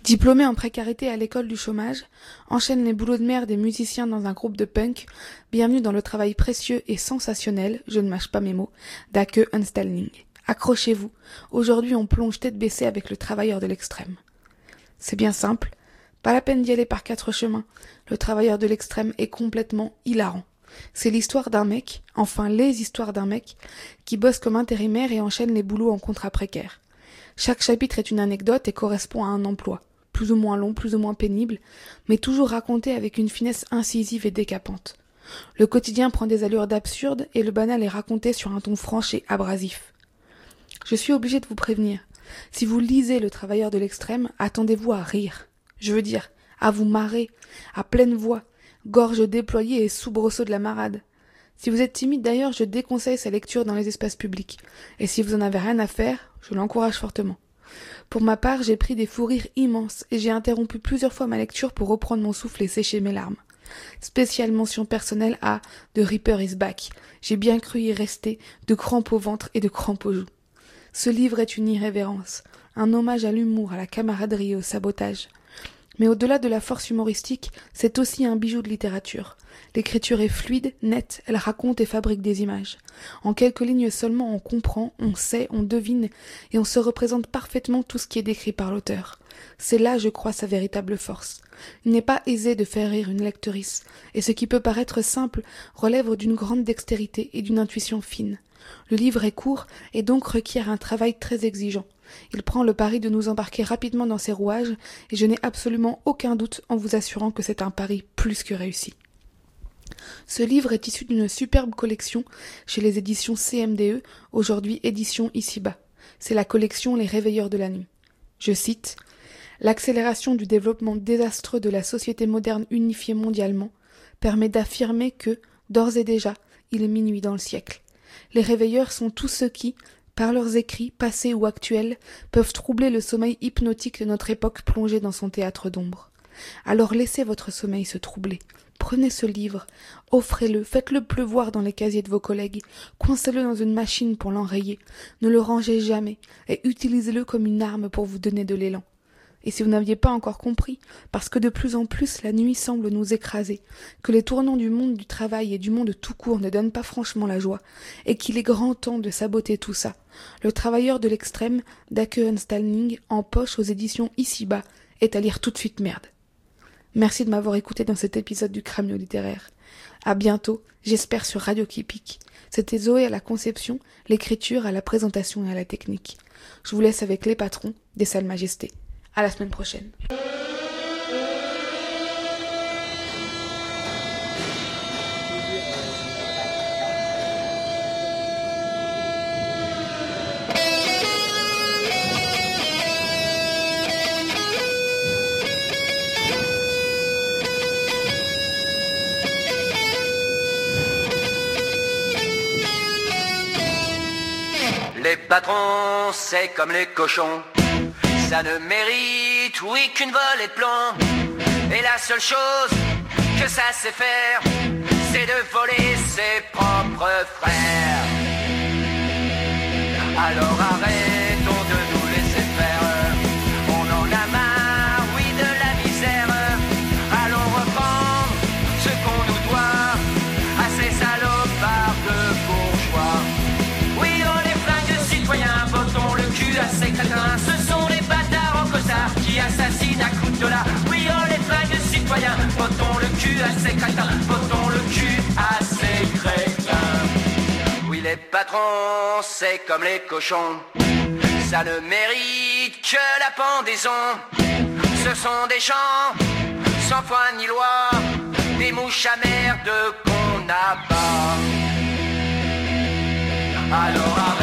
Diplômé en précarité à l'école du chômage, enchaîne les boulots de merde des musiciens dans un groupe de punk, bienvenue dans le travail précieux et sensationnel, je ne mâche pas mes mots, d'Ake Unstalling. Accrochez-vous, aujourd'hui on plonge tête baissée avec le travailleur de l'extrême. C'est bien simple, pas la peine d'y aller par 4 chemins, le travailleur de l'extrême est complètement hilarant. C'est l'histoire d'un mec, enfin les histoires d'un mec, qui bosse comme intérimaire et enchaîne les boulots en contrat précaire. Chaque chapitre est une anecdote et correspond à un emploi, plus ou moins long, plus ou moins pénible, mais toujours raconté avec une finesse incisive et décapante. Le quotidien prend des allures d'absurde et le banal est raconté sur un ton franc et abrasif. Je suis obligée de vous prévenir, si vous lisez Le Travailleur de l'extrême, attendez-vous à rire. Je veux dire, à vous marrer, à pleine voix, gorge déployée et soubresaut de la marade. Si vous êtes timide d'ailleurs, je déconseille sa lecture dans les espaces publics, et si vous en avez rien à faire, je l'encourage fortement. Pour ma part, j'ai pris des fous rires immenses et j'ai interrompu plusieurs fois ma lecture pour reprendre mon souffle et sécher mes larmes. Spéciale mention personnelle à The Reaper is Back. J'ai bien cru y rester, de crampes au ventre et de crampes aux joues. Ce livre est une irrévérence, un hommage à l'humour, à la camaraderie et au sabotage. Mais au-delà de la force humoristique, c'est aussi un bijou de littérature. L'écriture est fluide, nette, elle raconte et fabrique des images. En quelques lignes seulement, on comprend, on sait, on devine, et on se représente parfaitement tout ce qui est décrit par l'auteur. C'est là, je crois, sa véritable force. Il n'est pas aisé de faire rire une lectrice, et ce qui peut paraître simple relève d'une grande dextérité et d'une intuition fine. Le livre est court et donc requiert un travail très exigeant. Il prend le pari de nous embarquer rapidement dans ses rouages et je n'ai absolument aucun doute en vous assurant que c'est un pari plus que réussi. Ce livre est issu d'une superbe collection chez les éditions CMDE, aujourd'hui édition Ici-Bas. C'est la collection Les Réveilleurs de la Nuit. Je cite « L'accélération du développement désastreux de la société moderne unifiée mondialement permet d'affirmer que, d'ores et déjà, il est minuit dans le siècle. Les réveilleurs sont tous ceux qui, par leurs écrits, passés ou actuels, peuvent troubler le sommeil hypnotique de notre époque plongée dans son théâtre d'ombre. Alors laissez votre sommeil se troubler. Prenez ce livre, offrez-le, faites-le pleuvoir dans les casiers de vos collègues, coincez-le dans une machine pour l'enrayer, ne le rangez jamais, et utilisez-le comme une arme pour vous donner de l'élan. Et si vous n'aviez pas encore compris, parce que de plus en plus la nuit semble nous écraser, que les tournants du monde du travail et du monde tout court ne donnent pas franchement la joie, et qu'il est grand temps de saboter tout ça, Le Travailleur de l'extrême d'Ake Unstalling, en poche aux éditions Ici-Bas, est à lire tout de suite merde. Merci de m'avoir écouté dans cet épisode du Crâne littéraire. À bientôt, j'espère sur Radio Kipik. C'était Zoé à la conception, l'écriture, à la présentation et à la technique. Je vous laisse avec les patrons des Salles Majestés. À la semaine prochaine. Les patrons, c'est comme les cochons. Ça ne mérite, oui, qu'une volée de plomb. Et la seule chose que ça sait faire, c'est de voler ses propres frères. Alors arrêtons de nous laisser faire. On en a marre, oui, de la misère. Allons reprendre ce qu'on nous doit à ces salopards de bourgeois. Oui, on est flingues de citoyens, votons le cul à ces crétins. Ce sont les bâtards en costard qui assassinent à coups de dollars. Oui, on est flingues de citoyens, votons le cul à ces crétins. Votons le cul à ces crétins. Oui, les patrons, c'est comme les cochons. Ça ne mérite que la pendaison. Ce sont des champs sans foi ni loi, des mouches à merde qu'on n'a pas. Alors